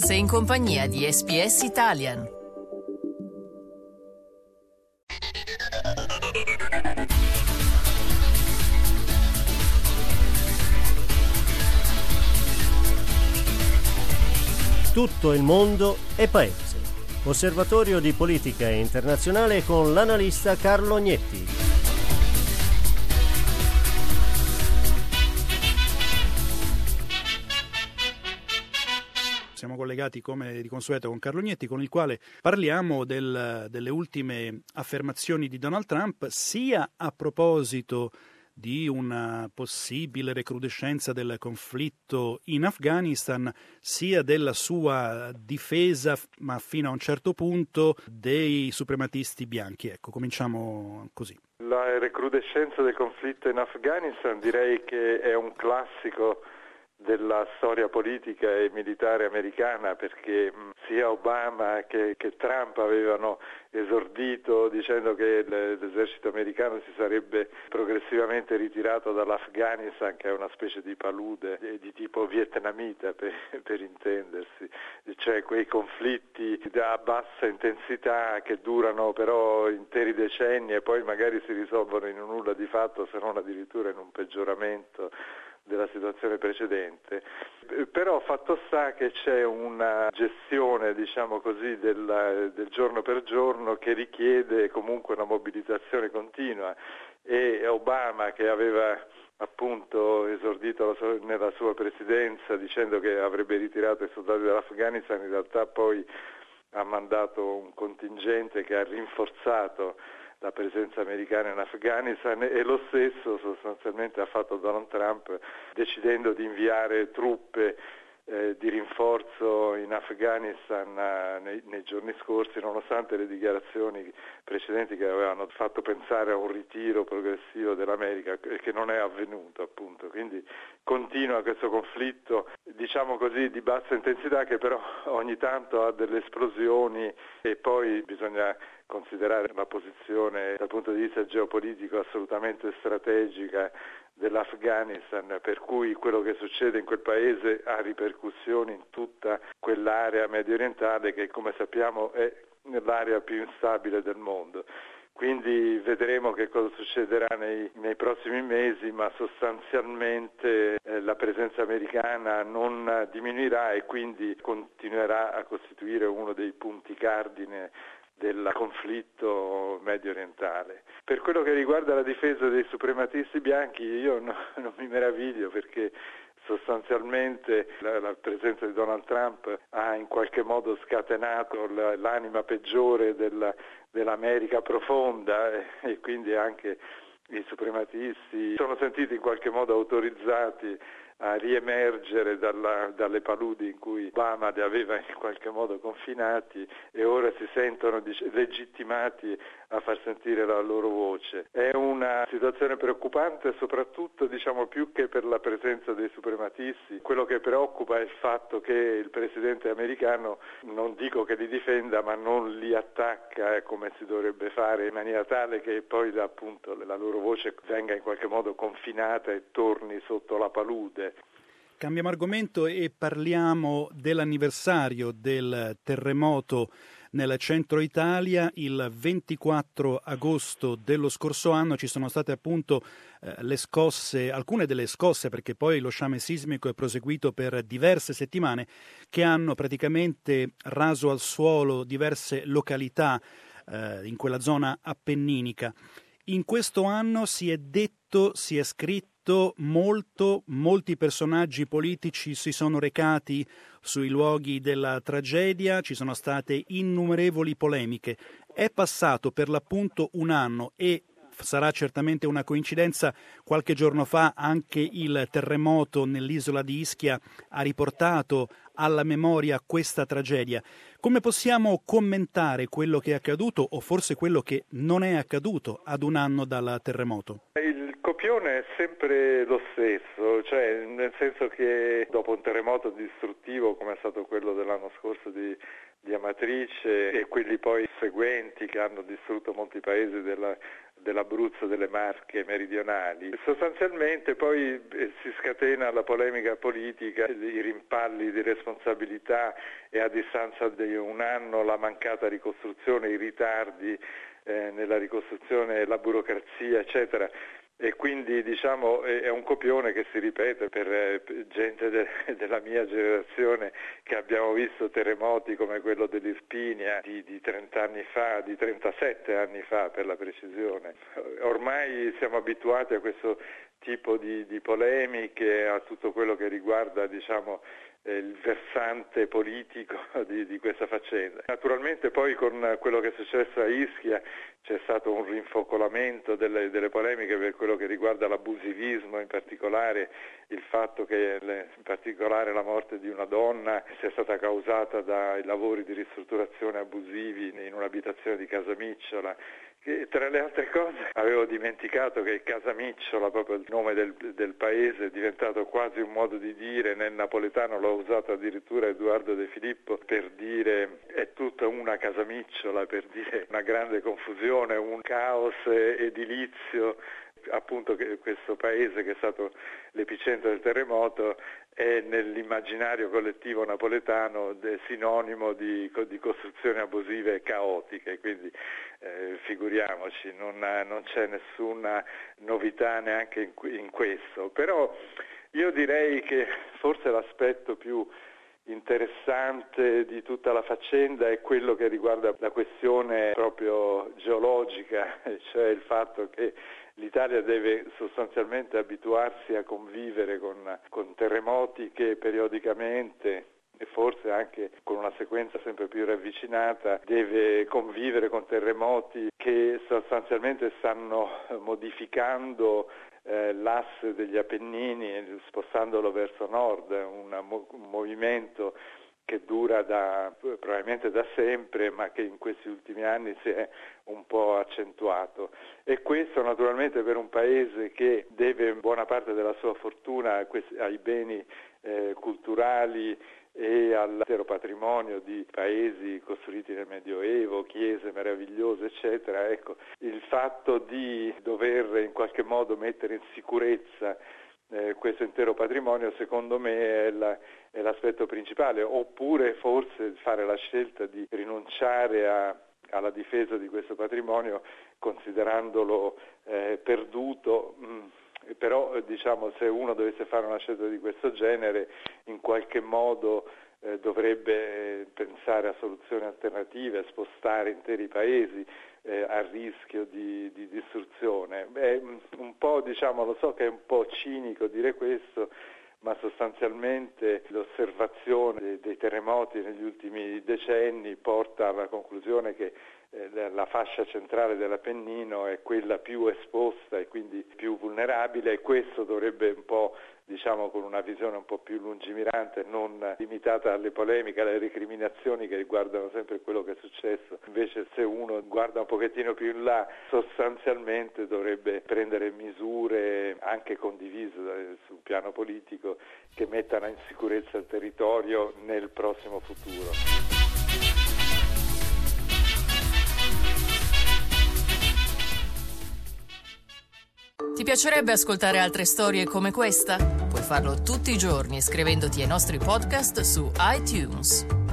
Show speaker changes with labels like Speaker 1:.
Speaker 1: Sei in compagnia di SBS Italian.
Speaker 2: Tutto il mondo è paese. Osservatorio di politica internazionale con l'analista Carlo Gnetti.
Speaker 3: Siamo collegati come di consueto con Carlo Gnetti, con il quale parliamo delle ultime affermazioni di Donald Trump, sia a proposito di una possibile recrudescenza del conflitto in Afghanistan, sia della sua difesa, ma fino a un certo punto, dei suprematisti bianchi. Ecco, cominciamo così.
Speaker 4: La recrudescenza del conflitto in Afghanistan direi che è un classico della storia politica e militare americana, perché sia Obama che Trump avevano esordito dicendo che l'esercito americano si sarebbe progressivamente ritirato dall'Afghanistan, che è una specie di palude di tipo vietnamita per intendersi, cioè quei conflitti a bassa intensità che durano però interi decenni e poi magari si risolvono in un nulla di fatto, se non addirittura in un peggioramento della situazione precedente. Però fatto sta che c'è una gestione, diciamo così, del giorno per giorno che richiede comunque una mobilitazione continua, e Obama, che aveva appunto esordito nella sua presidenza dicendo che avrebbe ritirato i soldati dall'Afghanistan, in realtà poi ha mandato un contingente che ha rinforzato la presenza americana in Afghanistan, e lo stesso sostanzialmente ha fatto Donald Trump, decidendo di inviare truppe di rinforzo in Afghanistan nei giorni scorsi, nonostante le dichiarazioni precedenti che avevano fatto pensare a un ritiro progressivo dell'America, che non è avvenuto appunto. Quindi continua questo conflitto, diciamo così, di bassa intensità, che però ogni tanto ha delle esplosioni, e poi bisogna considerare la posizione dal punto di vista geopolitico assolutamente strategica dell'Afghanistan, per cui quello che succede in quel paese ha ripercussioni in tutta quell'area medio orientale, che come sappiamo è l'area più instabile del mondo. Quindi vedremo che cosa succederà nei prossimi mesi, ma sostanzialmente la presenza americana non diminuirà e quindi continuerà a costituire uno dei punti cardine del conflitto medio orientale. Per quello che riguarda la difesa dei suprematisti bianchi, io non mi meraviglio, perché sostanzialmente la presenza di Donald Trump ha in qualche modo scatenato l'anima peggiore dell'America profonda, e quindi anche i suprematisti sono sentiti in qualche modo autorizzati a riemergere dalle paludi in cui Obama li aveva in qualche modo confinati, e ora si sentono legittimati a far sentire la loro voce. È una situazione preoccupante, soprattutto diciamo più che per la presenza dei suprematisti. Quello che preoccupa è il fatto che il presidente americano, non dico che li difenda, ma non li attacca come si dovrebbe fare, in maniera tale che poi appunto la loro voce venga in qualche modo confinata e torni sotto la palude.
Speaker 3: Cambiamo argomento e parliamo dell'anniversario del terremoto nel centro Italia. Il 24 agosto dello scorso anno ci sono state appunto le scosse, alcune delle scosse, perché poi lo sciame sismico è proseguito per diverse settimane, che hanno praticamente raso al suolo diverse località in quella zona appenninica. In questo anno si è detto, si è scritto molti personaggi politici si sono recati sui luoghi della tragedia, ci sono state innumerevoli polemiche. È passato per l'appunto un anno e sarà certamente una coincidenza. Qualche giorno fa anche il terremoto nell'isola di Ischia ha riportato alla memoria questa tragedia. Come possiamo commentare quello che è accaduto, o forse quello che non è accaduto ad un anno dal terremoto?
Speaker 4: Il copione è sempre lo stesso, cioè nel senso che dopo un terremoto distruttivo come è stato quello dell'anno scorso di Amatrice e quelli poi seguenti che hanno distrutto molti paesi dell'Abruzzo, delle Marche meridionali. Sostanzialmente poi si scatena la polemica politica, i rimpalli di responsabilità e a distanza di un anno la mancata ricostruzione, i ritardi nella ricostruzione, la burocrazia, eccetera. E quindi diciamo è un copione che si ripete per gente della mia generazione, che abbiamo visto terremoti come quello dell'Irpinia di 30 anni fa, di 37 anni fa per la precisione. Ormai siamo abituati a questo tipo di polemiche, a tutto quello che riguarda diciamo il versante politico di questa faccenda. Naturalmente poi con quello che è successo a Ischia c'è stato un rinfocolamento delle polemiche per quello che riguarda l'abusivismo, in particolare il fatto che in particolare la morte di una donna sia stata causata dai lavori di ristrutturazione abusivi in un'abitazione di Casamicciola. Che, tra le altre cose, avevo dimenticato che Casamicciola, proprio il nome del paese, è diventato quasi un modo di dire. Nel napoletano l'ho usato addirittura Edoardo De Filippo per dire è tutta una Casamicciola, per dire una grande confusione, un caos edilizio. Appunto che questo paese, che è stato l'epicentro del terremoto, è nell'immaginario collettivo napoletano sinonimo di costruzioni abusive caotiche, quindi figuriamoci, non c'è nessuna novità neanche in questo. Però io direi che forse l'aspetto più interessante di tutta la faccenda è quello che riguarda la questione proprio geologica, cioè il fatto che l'Italia deve sostanzialmente abituarsi a convivere con terremoti che periodicamente, e forse anche con una sequenza sempre più ravvicinata, deve convivere con terremoti che sostanzialmente stanno modificando l'asse degli Appennini, spostandolo verso nord, un movimento che dura probabilmente da sempre, ma che in questi ultimi anni si è un po' accentuato. E questo naturalmente per un paese che deve buona parte della sua fortuna ai beni culturali e all'intero patrimonio di paesi costruiti nel Medioevo, chiese meravigliose, eccetera. Ecco, il fatto di dover in qualche modo mettere in sicurezza questo intero patrimonio, secondo me è l'aspetto principale, oppure forse fare la scelta di rinunciare alla difesa di questo patrimonio considerandolo perduto. Però diciamo, se uno dovesse fare una scelta di questo genere, in qualche modo dovrebbe pensare a soluzioni alternative, a spostare interi paesi a rischio di distruzione. Un po', diciamo, lo so che è un po' cinico dire questo, ma sostanzialmente l'osservazione dei terremoti negli ultimi decenni porta alla conclusione che la fascia centrale dell'Appennino è quella più esposta e quindi più vulnerabile, e questo dovrebbe un po', diciamo, con una visione un po' più lungimirante, non limitata alle polemiche, alle recriminazioni che riguardano sempre quello che è successo. Invece, se uno guarda un pochettino più in là, sostanzialmente dovrebbe prendere misure anche condivise sul piano politico che mettano in sicurezza il territorio nel prossimo futuro.
Speaker 1: Ti piacerebbe ascoltare altre storie come questa? Puoi farlo tutti i giorni iscrivendoti ai nostri podcast su iTunes.